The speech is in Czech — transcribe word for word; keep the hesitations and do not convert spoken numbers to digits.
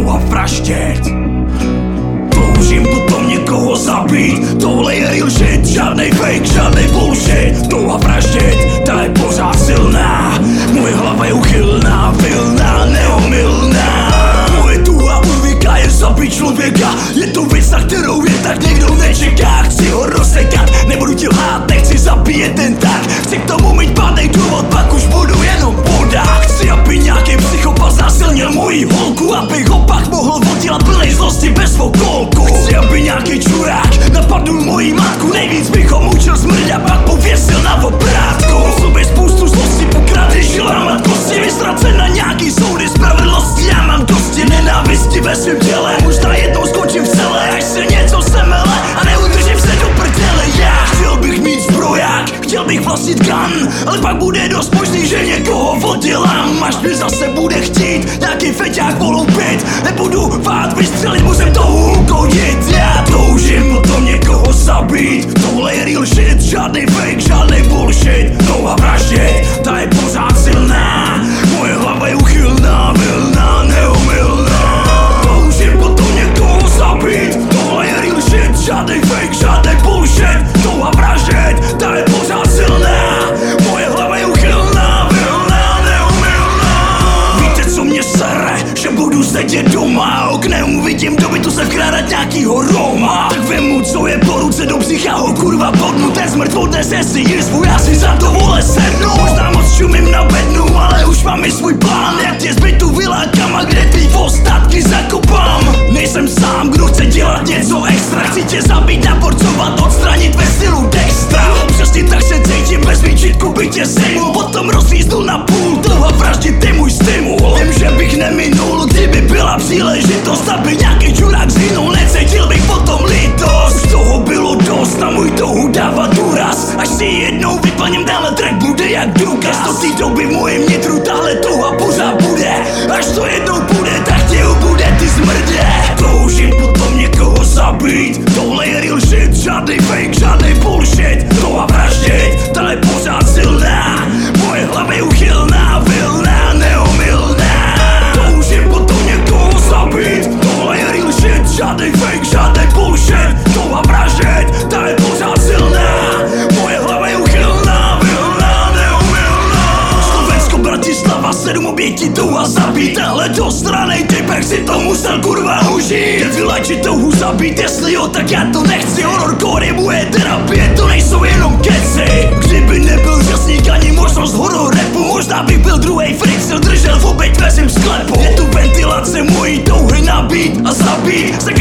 touha vraždět. Toužím potom někoho zabít, tohle je real shit, žádnej fake, žádnej bullshit. Touha vraždět, ta je pořád silná, moje hlava je uchylná, vilná, neomylná. Moje touha uvyká je zabít člověka, je to věc, na kterou je tak někdo nečeká. Chci ho rozsekat, nebudu ti lhát, nechci zabíjet jen tak. Chci k tomu mít pádnej důvod, pak už budu jenom voda. Chci, aby nějaký psychopat znásilnil moji holku, abych ho pak mohl oddělat plnej zlosti bez svou kolku. Chci, aby nějaký čurák napadnul moji matku, nejvíc bych ho mučil smrť a pak pověsil na obrátku. V sobě spoustu zlosti, pokrady žila matkosti, vystracen na nějaký soudy spravedlnosti. Já mám dosti nenávisti ve svém těle, možná jednou skončím v celé, až se něco semele a neudržím se do prdele. Já chtěl bych mít zbroják, chtěl bych vlastnit gun, ale pak bude dost možný, že někoho oddělám. Až mi zase bude chtít nějaký feťák poloupit, nebudu vát vystřelit, musím to ukodit. Já toužím potom někoho zabít, tohle je real shit, žádnej fake, žádnej bullshit. Touha vraždět, ta je pořád silná, moje hlava je uchylná, vilná, neomylná. Toužím potom někoho zabít, tohle je real shit, žádnej fake, žádnej bullshit. Touha vraždět, ta je pořád silná, moje hlava je uchylná, vilná, neomylná. Víte, co mě sere? Že budu sedět doma, oknem vidím do bytu se vkrádat nějakýho Roma. Tak vemu, co je po ruce, do psycha ho kurva bodnu, ten smrt odnese si jizvu, já si za to vole sednu. Možná moc šumím na bednu, ale už mám i svůj plán, jak tě z bytu vylákám a kde ty ostatky zakopám. Nejsem sám, kdo chce dělat něco extra, chci tě zabít, naporcovat, odstranit ve stylu Dextra. Přesně tak se cítím, bez výčitku by tě sejmul, potom rozříznul na půl, touha vraždit je můj stimul. Vím, že bych neminul, kdyby byla příležitost, aby nějaký čurák zhynul, necítil bych potom lítost. Z toho bylo dost, na můj touhu dávat důraz, až si jednou vypaním tenhle track bude jak důkaz. Do té doby v mojím nitru tahle touha pořád bude, až to jednou bude, tak tě bude ty zmrdě. Toužím potom někoho zabít, tohle je real shit, žádnej fake, žádnej bullshit. Touha vraždět, ta je pořád silná, moje hlava je uchylná, vilná, neomylná. Toužím potom někoho zabít, tohle je real shit, žádnej fake, žádnej bullshit. Touha vraždět, ta je pořád silná, moje hlava je uchylná, vilná, neomylná. Slovensko, Bratislava, sedm obětí, touha zabít, tenhle dostranej typek si to musel kurva užít. Nevylečit touhu zabít, jestli jo, tak já to nechci. Hororcore je moje terapie, to nejsou jenom keci. Kdyby nebyl řasník ani možnost horor rapu, možná bych byl druhej Fritzl, držel v oběť ve svým sklepu. Je tu ventilace mojí touhy nabít a zabít, se